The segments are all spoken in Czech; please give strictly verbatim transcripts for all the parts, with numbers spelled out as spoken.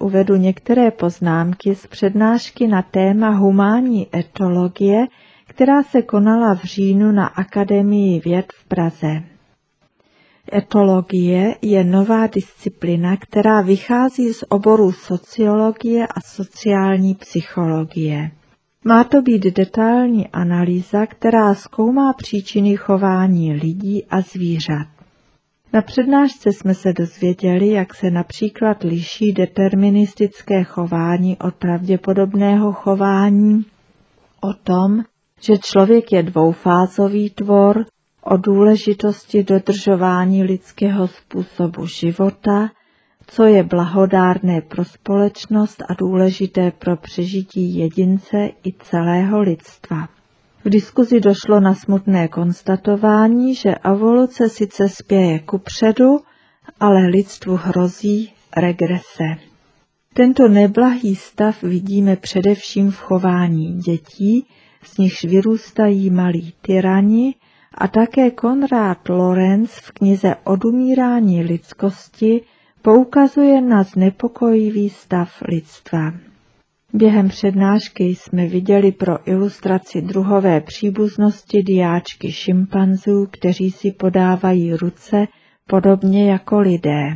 uvedu některé poznámky z přednášky na téma humánní etologie, která se konala v říjnu na Akademii věd v Praze. Etologie je nová disciplina, která vychází z oborů sociologie a sociální psychologie. Má to být detailní analýza, která zkoumá příčiny chování lidí a zvířat. Na přednášce jsme se dozvěděli, jak se například liší deterministické chování od pravděpodobného chování, o tom, že člověk je dvoufázový tvor, o důležitosti dodržování lidského způsobu života, co je blahodárné pro společnost a důležité pro přežití jedince i celého lidstva. V diskuzi došlo na smutné konstatování, že evoluce sice spěje kupředu, ale lidstvu hrozí regrese. Tento neblahý stav vidíme především v chování dětí, z nichž vyrůstají malí tyrani, a také Konrad Lorenz v knize Odumírání lidskosti poukazuje na znepokojivý stav lidstva. Během přednášky jsme viděli pro ilustraci druhové příbuznosti diáčky šimpanzů, kteří si podávají ruce podobně jako lidé.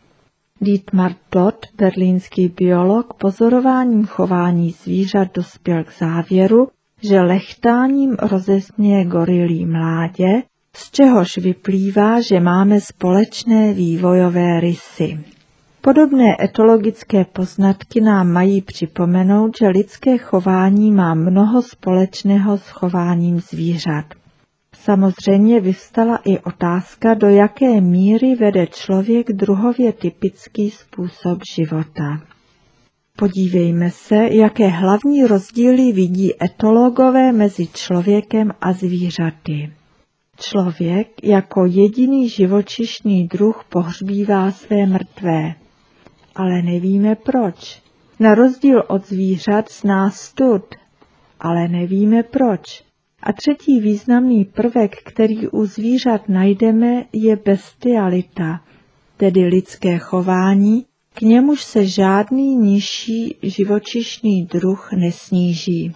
Dietmar Todt, berlínský biolog, pozorováním chování zvířat dospěl k závěru, že lechtáním rozesměje gorilí mládě, z čehož vyplývá, že máme společné vývojové rysy. Podobné etologické poznatky nám mají připomenout, že lidské chování má mnoho společného s chováním zvířat. Samozřejmě vyvstala i otázka, do jaké míry vede člověk druhově typický způsob života. Podívejme se, jaké hlavní rozdíly vidí etologové mezi člověkem a zvířaty. Člověk jako jediný živočišný druh pohřbívá své mrtvé. Ale nevíme proč. Na rozdíl od zvířat zná stud, ale nevíme proč. A třetí významný prvek, který u zvířat najdeme, je bestialita, tedy lidské chování, k němuž se žádný nižší živočišný druh nesníží.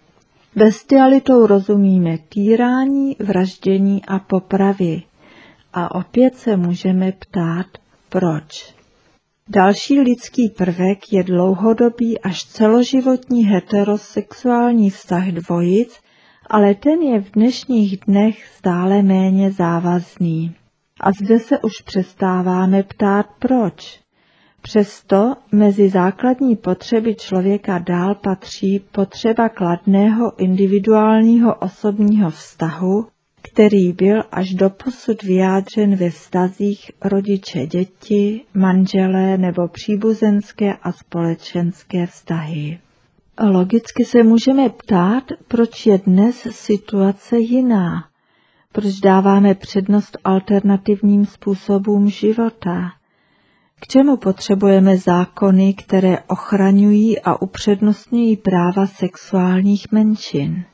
Bestialitou rozumíme týrání, vraždění a popravy. A opět se můžeme ptát, proč. Další lidský prvek je dlouhodobý až celoživotní heterosexuální vztah dvojic, ale ten je v dnešních dnech stále méně závazný. A zde se už přestáváme ptát proč. Přesto mezi základní potřeby člověka dál patří potřeba kladného individuálního osobního vztahu, který byl až doposud vyjádřen ve vztazích rodiče-děti, manželé nebo příbuzenské a společenské vztahy. Logicky se můžeme ptát, proč je dnes situace jiná, proč dáváme přednost alternativním způsobům života. K čemu potřebujeme zákony, které ochraňují a upřednostňují práva sexuálních menšin?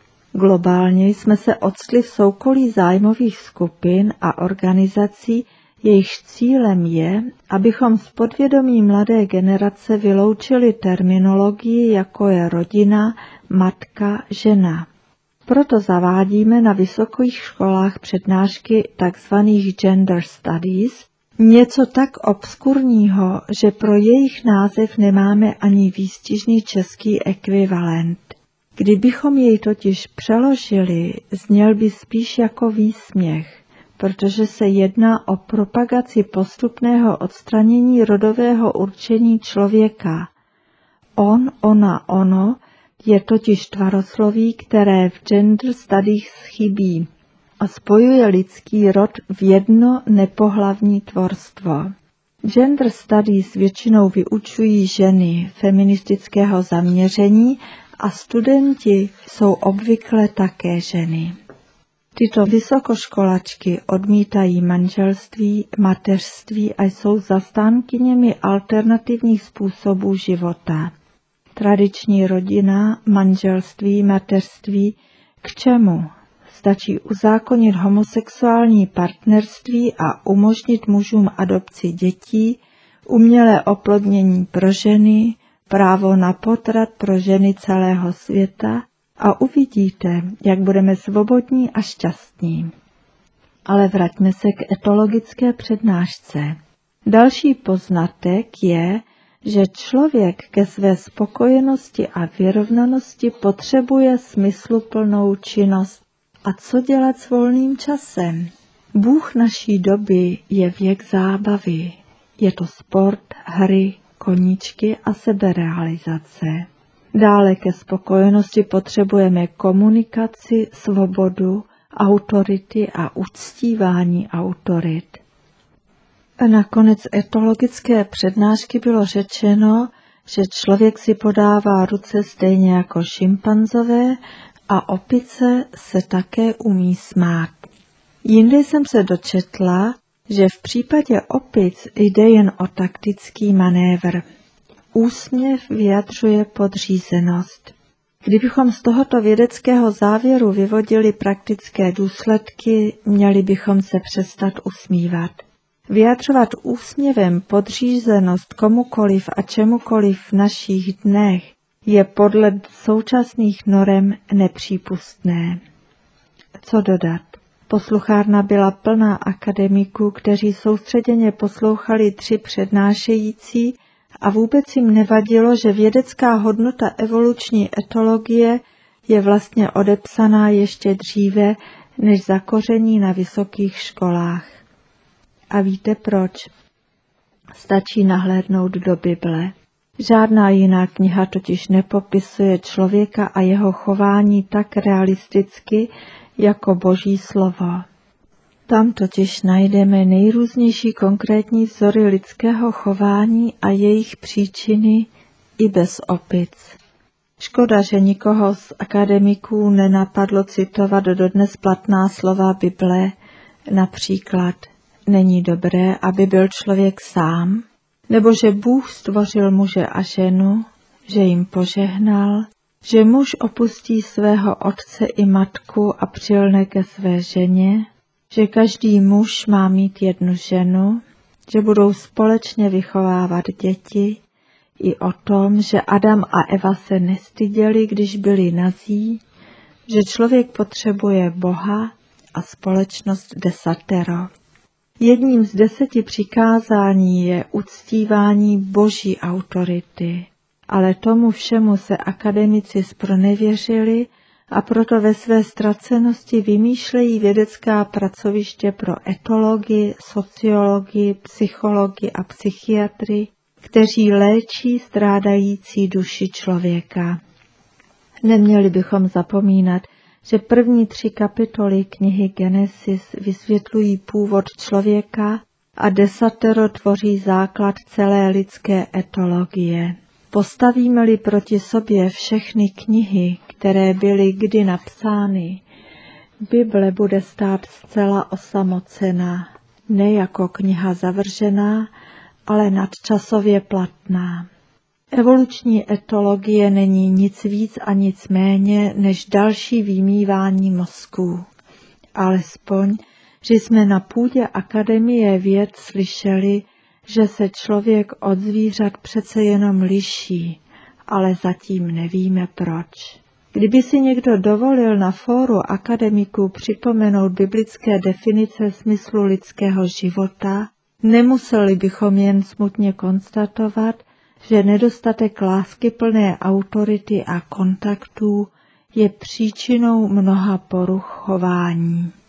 Globálně jsme se octli v soukolí zájmových skupin a organizací, jejichž cílem je, abychom z podvědomí mladé generace vyloučili terminologii, jako je rodina, matka, žena. Proto zavádíme na vysokých školách přednášky tzv. Gender Studies, něco tak obskurního, že pro jejich název nemáme ani výstižný český ekvivalent. Kdybychom jej totiž přeložili, zněl by spíš jako výsměch, protože se jedná o propagaci postupného odstranění rodového určení člověka. On, ona, ono je totiž tvarosloví, které v gender studies chybí a spojuje lidský rod v jedno nepohlavní tvorstvo. Gender studies většinou vyučují ženy feministického zaměření a studenti jsou obvykle také ženy. Tyto vysokoškolačky odmítají manželství, mateřství a jsou zastánkyněmi alternativních způsobů života. Tradiční rodina, manželství, mateřství, k čemu? Stačí uzákonit homosexuální partnerství a umožnit mužům adopci dětí, umělé oplodnění pro ženy, právo na potrat pro ženy celého světa a uvidíte, jak budeme svobodní a šťastní. Ale vraťme se k etologické přednášce. Další poznatek je, že člověk ke své spokojenosti a vyrovnanosti potřebuje smysluplnou činnost. A co dělat s volným časem? Bůh naší doby je věk zábavy. Je to sport, hry, koníčky a seberealizace. Dále ke spokojenosti potřebujeme komunikaci, svobodu, autority a uctívání autorit. A nakonec etologické přednášky bylo řečeno, že člověk si podává ruce stejně jako šimpanzové a opice se také umí smát. Jinde jsem se dočetla, že v případě opic jde jen o taktický manévr. Úsměv vyjadřuje podřízenost. Kdybychom z tohoto vědeckého závěru vyvodili praktické důsledky, měli bychom se přestat usmívat. Vyjadřovat úsměvem podřízenost komukoliv a čemukoliv v našich dnech je podle současných norem nepřípustné. Co dodat? Posluchárna byla plná akademiků, kteří soustředěně poslouchali tři přednášející a vůbec jim nevadilo, že vědecká hodnota evoluční etologie je vlastně odepsaná ještě dříve, než zakoření na vysokých školách. A víte proč? Stačí nahlédnout do Bible. Žádná jiná kniha totiž nepopisuje člověka a jeho chování tak realisticky jako Boží slovo. Tam totiž najdeme nejrůznější konkrétní vzory lidského chování a jejich příčiny i bez opic. Škoda, že nikoho z akademiků nenapadlo citovat dodnes platná slova Bible, například není dobré, aby byl člověk sám, nebo že Bůh stvořil muže a ženu, že jim požehnal, že muž opustí svého otce i matku a přilne ke své ženě, že každý muž má mít jednu ženu, že budou společně vychovávat děti, i o tom, že Adam a Eva se nestyděli, když byli nazí, že člověk potřebuje Boha a společnost desatero. Jedním z deseti přikázání je uctívání Boží autority, ale tomu všemu se akademici zpronevěřili a proto ve své ztracenosti vymýšlejí vědecká pracoviště pro etologii, sociologii, psychologii a psychiatry, kteří léčí strádající duši člověka. Neměli bychom zapomínat, že první tři kapitoly knihy Genesis vysvětlují původ člověka a desatero tvoří základ celé lidské etologie. Postavíme-li proti sobě všechny knihy, které byly kdy napsány, Bible bude stát zcela osamocená, ne jako kniha zavržená, ale nadčasově platná. Evoluční etologie není nic víc a nic méně než další vymývání mozků. Alespoň, že jsme na půdě Akademie věd slyšeli, že se člověk od zvířat přece jenom liší, ale zatím nevíme proč. Kdyby si někdo dovolil na fóru akademiků připomenout biblické definice smyslu lidského života, nemuseli bychom jen smutně konstatovat, že nedostatek láskyplné autority a kontaktů je příčinou mnoha poruch chování.